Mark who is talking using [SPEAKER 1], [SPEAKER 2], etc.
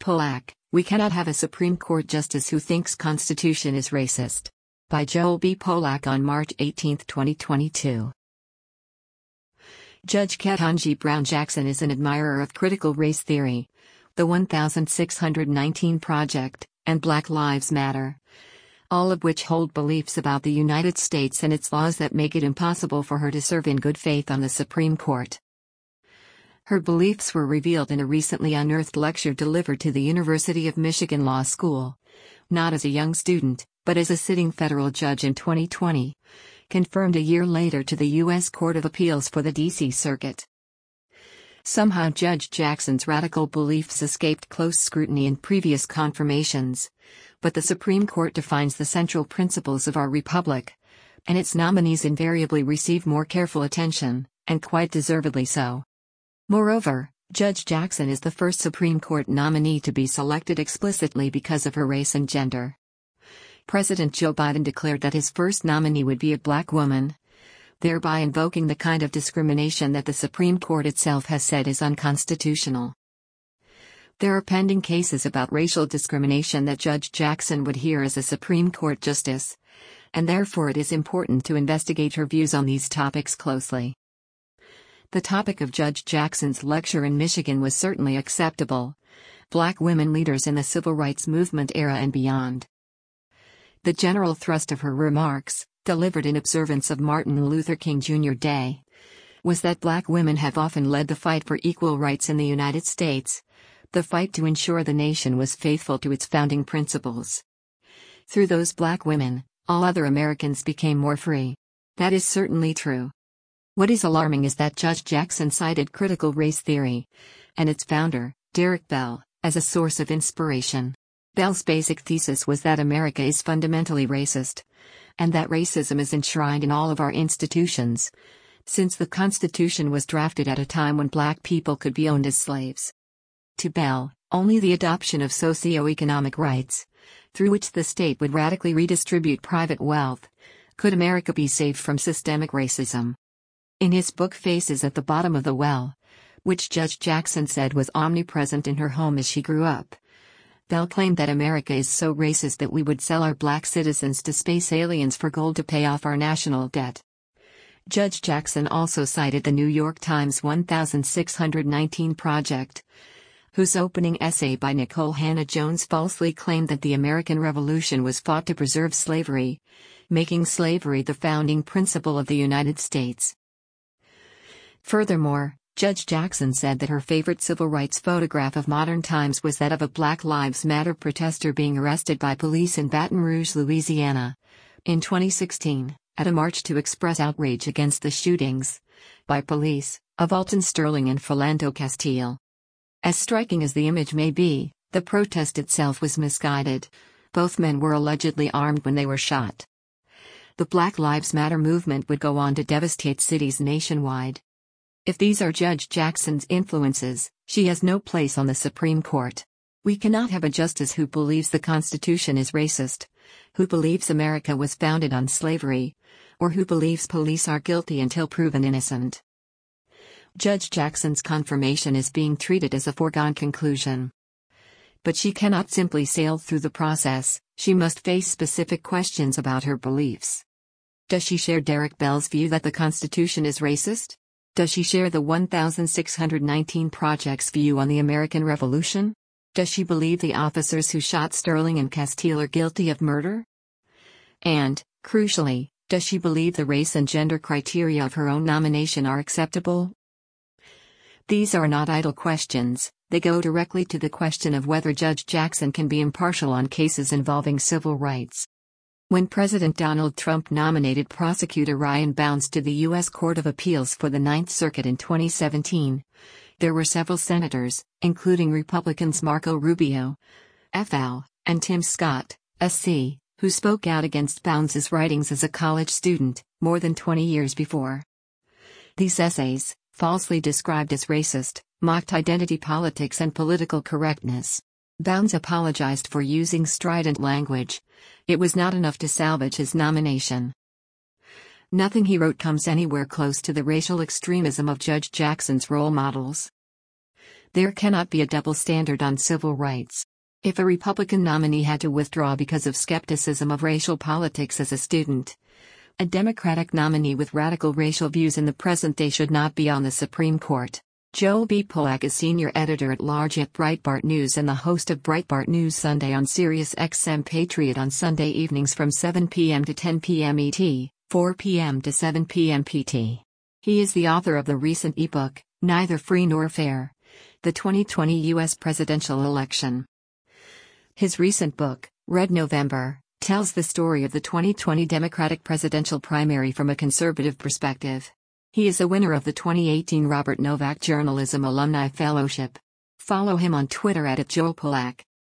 [SPEAKER 1] Polak, We Cannot Have a Supreme Court Justice Who Thinks Constitution is Racist. By Joel B. Polak on March 18, 2022. Judge Ketanji Brown Jackson is an admirer of critical race theory, the 1619 Project, and Black Lives Matter, all of which hold beliefs about the United States and its laws that make it impossible for her to serve in good faith on the Supreme Court. Her beliefs were revealed in a recently unearthed lecture delivered to the University of Michigan Law School, not as a young student, but as a sitting federal judge in 2020, confirmed a year later to the U.S. Court of Appeals for the D.C. Circuit. Somehow Judge Jackson's radical beliefs escaped close scrutiny in previous confirmations, but the Supreme Court defines the central principles of our republic, and its nominees invariably receive more careful attention, and quite deservedly so. Moreover, Judge Jackson is the first Supreme Court nominee to be selected explicitly because of her race and gender. President Joe Biden declared that his first nominee would be a black woman, thereby invoking the kind of discrimination that the Supreme Court itself has said is unconstitutional. There are pending cases about racial discrimination that Judge Jackson would hear as a Supreme Court justice, and therefore it is important to investigate her views on these topics closely. The topic of Judge Jackson's lecture in Michigan was certainly acceptable: Black women leaders in the civil rights movement era and beyond. The general thrust of her remarks, delivered in observance of Martin Luther King Jr. Day, was that black women have often led the fight for equal rights in the United States, the fight to ensure the nation was faithful to its founding principles. Through those black women, all other Americans became more free. That is certainly true. What is alarming is that Judge Jackson cited critical race theory, and its founder, Derek Bell, as a source of inspiration. Bell's basic thesis was that America is fundamentally racist, and that racism is enshrined in all of our institutions, since the Constitution was drafted at a time when black people could be owned as slaves. To Bell, only the adoption of socio-economic rights, through which the state would radically redistribute private wealth, could America be saved from systemic racism. In his book Faces at the Bottom of the Well, which Judge Jackson said was omnipresent in her home as she grew up, Bell claimed that America is so racist that we would sell our black citizens to space aliens for gold to pay off our national debt. Judge Jackson also cited the New York Times 1619 Project, whose opening essay by Nicole Hannah-Jones falsely claimed that the American Revolution was fought to preserve slavery, making slavery the founding principle of the United States. Furthermore, Judge Jackson said that her favorite civil rights photograph of modern times was that of a Black Lives Matter protester being arrested by police in Baton Rouge, Louisiana, in 2016, at a march to express outrage against the shootings, by police, of Alton Sterling and Philando Castile. As striking as the image may be, the protest itself was misguided. Both men were allegedly armed when they were shot. The Black Lives Matter movement would go on to devastate cities nationwide. If these are Judge Jackson's influences, she has no place on the Supreme Court. We cannot have a justice who believes the Constitution is racist, who believes America was founded on slavery, or who believes police are guilty until proven innocent. Judge Jackson's confirmation is being treated as a foregone conclusion. But she cannot simply sail through the process, she must face specific questions about her beliefs. Does she share Derek Bell's view that the Constitution is racist? Does she share the 1619 Project's view on the American Revolution? Does she believe the officers who shot Sterling and Castile are guilty of murder? And, crucially, does she believe the race and gender criteria of her own nomination are acceptable? These are not idle questions, they go directly to the question of whether Judge Jackson can be impartial on cases involving civil rights. When President Donald Trump nominated prosecutor Ryan Bounds to the U.S. Court of Appeals for the Ninth Circuit in 2017, there were several senators, including Republicans Marco Rubio, FL, and Tim Scott, SC, who spoke out against Bounds' writings as a college student, more than 20 years before. These essays, falsely described as racist, mocked identity politics and political correctness. Bounds apologized for using strident language. It was not enough to salvage his nomination. Nothing he wrote comes anywhere close to the racial extremism of Judge Jackson's role models. There cannot be a double standard on civil rights. If a Republican nominee had to withdraw because of skepticism of racial politics as a student, a Democratic nominee with radical racial views in the present day should not be on the Supreme Court. Joel B. Pollack is senior editor-at-large at Breitbart News and the host of Breitbart News Sunday on Sirius XM Patriot on Sunday evenings from 7 p.m. to 10 p.m. ET, 4 p.m. to 7 p.m. PT. He is the author of the recent ebook, Neither Free Nor Fair: The 2020 U.S. Presidential Election. His recent book, Red November, tells the story of the 2020 Democratic presidential primary from a conservative perspective. He is a winner of the 2018 Robert Novak Journalism Alumni Fellowship. Follow him on Twitter @JoelPollack.